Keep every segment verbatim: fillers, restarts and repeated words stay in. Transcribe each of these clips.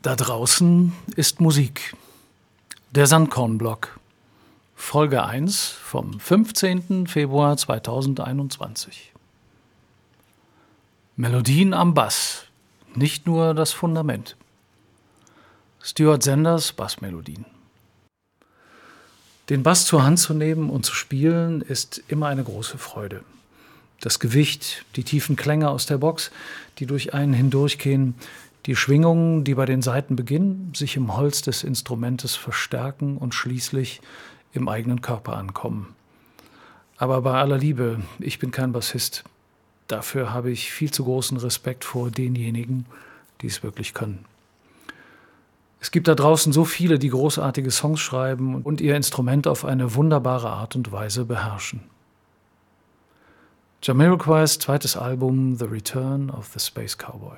Da draußen ist Musik. Der Sandkornblock. Folge eins vom fünfzehnten Februar zweitausendeinundzwanzig. Melodien am Bass, nicht nur das Fundament. Stuart Senders Bassmelodien. Den Bass zur Hand zu nehmen und zu spielen, ist immer eine große Freude. Das Gewicht, die tiefen Klänge aus der Box, die durch einen hindurchgehen, die Schwingungen, die bei den Saiten beginnen, sich im Holz des Instrumentes verstärken und schließlich im eigenen Körper ankommen. Aber bei aller Liebe, ich bin kein Bassist. Dafür habe ich viel zu großen Respekt vor denjenigen, die es wirklich können. Es gibt da draußen so viele, die großartige Songs schreiben und ihr Instrument auf eine wunderbare Art und Weise beherrschen. Jamiroquais zweites Album The Return of the Space Cowboy.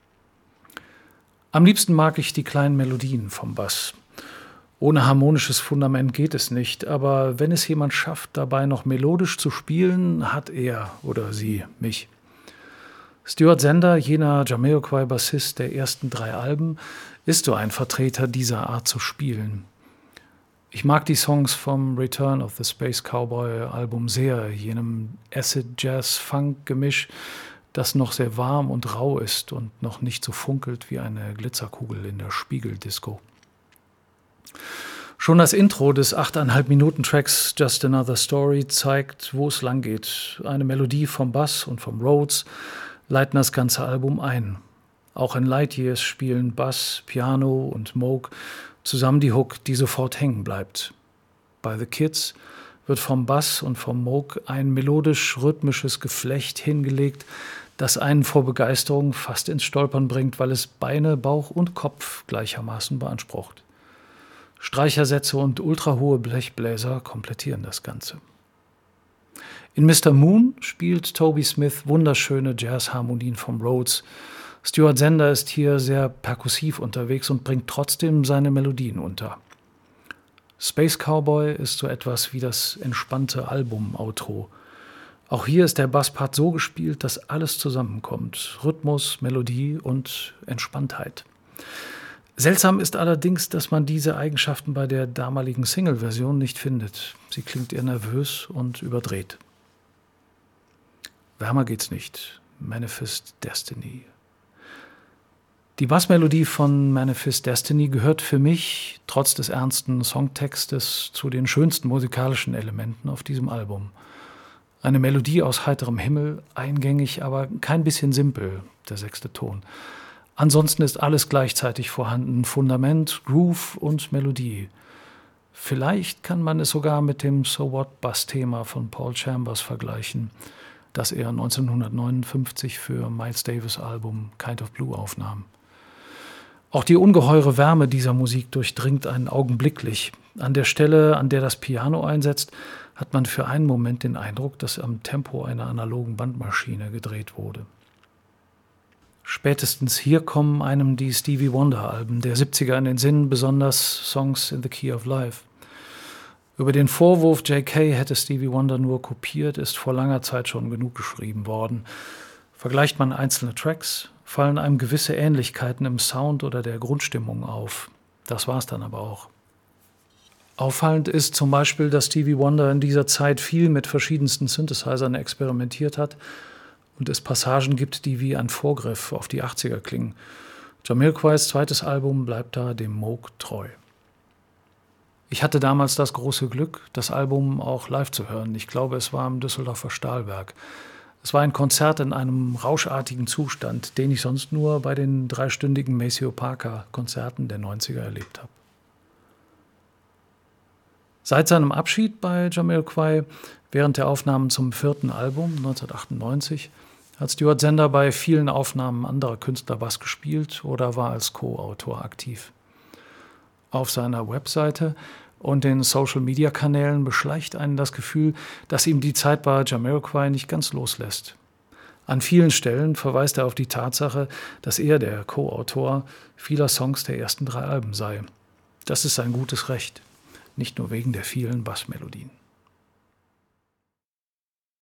Am liebsten mag ich die kleinen Melodien vom Bass. Ohne harmonisches Fundament geht es nicht, aber wenn es jemand schafft, dabei noch melodisch zu spielen, hat er oder sie mich. Stuart Sender, jener Jamiroquai-Bassist der ersten drei Alben, ist so ein Vertreter dieser Art zu spielen. Ich mag die Songs vom Return of the Space Cowboy Album sehr, jenem Acid-Jazz-Funk-Gemisch, das noch sehr warm und rau ist und noch nicht so funkelt wie eine Glitzerkugel in der Spiegeldisco. Schon das Intro des achteinhalb Minuten Tracks Just Another Story zeigt, wo es lang geht. Eine Melodie vom Bass und vom Rhodes leiten das ganze Album ein. Auch in Light Years spielen Bass, Piano und Moog zusammen die Hook, die sofort hängen bleibt. Bei The Kids wird vom Bass und vom Moog ein melodisch-rhythmisches Geflecht hingelegt, das einen vor Begeisterung fast ins Stolpern bringt, weil es Beine, Bauch und Kopf gleichermaßen beansprucht. Streichersätze und ultrahohe Blechbläser komplettieren das Ganze. In Mister Moon spielt Toby Smith wunderschöne Jazzharmonien vom Rhodes. Stuart Sender ist hier sehr perkussiv unterwegs und bringt trotzdem seine Melodien unter. Space Cowboy ist so etwas wie das entspannte Album-Outro. Auch hier ist der Basspart so gespielt, dass alles zusammenkommt. Rhythmus, Melodie und Entspanntheit. Seltsam ist allerdings, dass man diese Eigenschaften bei der damaligen Single-Version nicht findet. Sie klingt eher nervös und überdreht. Wärmer geht's nicht. Manifest Destiny. Die Bassmelodie von Manifest Destiny gehört für mich, trotz des ernsten Songtextes, zu den schönsten musikalischen Elementen auf diesem Album. Eine Melodie aus heiterem Himmel, eingängig, aber kein bisschen simpel, der sechste Ton. Ansonsten ist alles gleichzeitig vorhanden, Fundament, Groove und Melodie. Vielleicht kann man es sogar mit dem So What Bass-Thema von Paul Chambers vergleichen, das er neunzehnhundertneunundfünfzig für Miles Davis' Album Kind of Blue aufnahm. Auch die ungeheure Wärme dieser Musik durchdringt einen augenblicklich. An der Stelle, an der das Piano einsetzt, hat man für einen Moment den Eindruck, dass am Tempo einer analogen Bandmaschine gedreht wurde. Spätestens hier kommen einem die Stevie Wonder-Alben der siebziger in den Sinn, besonders Songs in the Key of Life. Über den Vorwurf, J K hätte Stevie Wonder nur kopiert, ist vor langer Zeit schon genug geschrieben worden. Vergleicht man einzelne Tracks, fallen einem gewisse Ähnlichkeiten im Sound oder der Grundstimmung auf. Das war's dann aber auch. Auffallend ist zum Beispiel, dass Stevie Wonder in dieser Zeit viel mit verschiedensten Synthesizern experimentiert hat und es Passagen gibt, die wie ein Vorgriff auf die achtziger klingen. Jamiroquais zweites Album bleibt da dem Moog treu. Ich hatte damals das große Glück, das Album auch live zu hören. Ich glaube, es war im Düsseldorfer Stahlwerk. Es war ein Konzert in einem rauschartigen Zustand, den ich sonst nur bei den dreistündigen Maceo Parker-Konzerten der neunziger erlebt habe. Seit seinem Abschied bei Jamiroquai während der Aufnahmen zum vierten Album neunzehnhundertachtundneunzig hat Stuart Sender bei vielen Aufnahmen anderer Künstler Bass gespielt oder war als Co-Autor aktiv. Auf seiner Webseite und den Social-Media-Kanälen beschleicht einen das Gefühl, dass ihm die Zeit bei Jamiroquai nicht ganz loslässt. An vielen Stellen verweist er auf die Tatsache, dass er der Co-Autor vieler Songs der ersten drei Alben sei. Das ist sein gutes Recht, nicht nur wegen der vielen Bassmelodien.